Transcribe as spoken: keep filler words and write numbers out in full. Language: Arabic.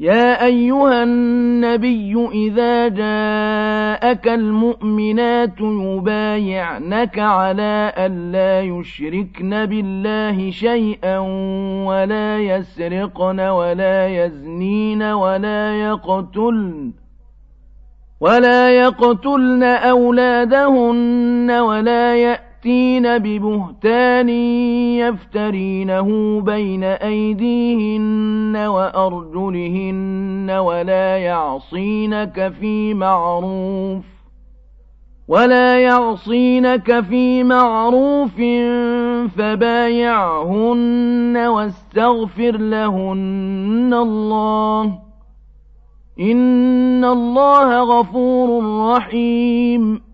يا أيها النبي إذا جاءك المؤمنات يبايعنك على ألا يشركن بالله شيئا ولا يسرقن ولا يزنين ولا يقتلن ولا يقتلن أولادهن ولا يأتين ببهتان يفترينه بين أيديهن وأرجلهن ولا يعصينك في معروف ولا يعصينك في معروف فبايعهن واستغفر لهن الله إن الله غفور رحيم.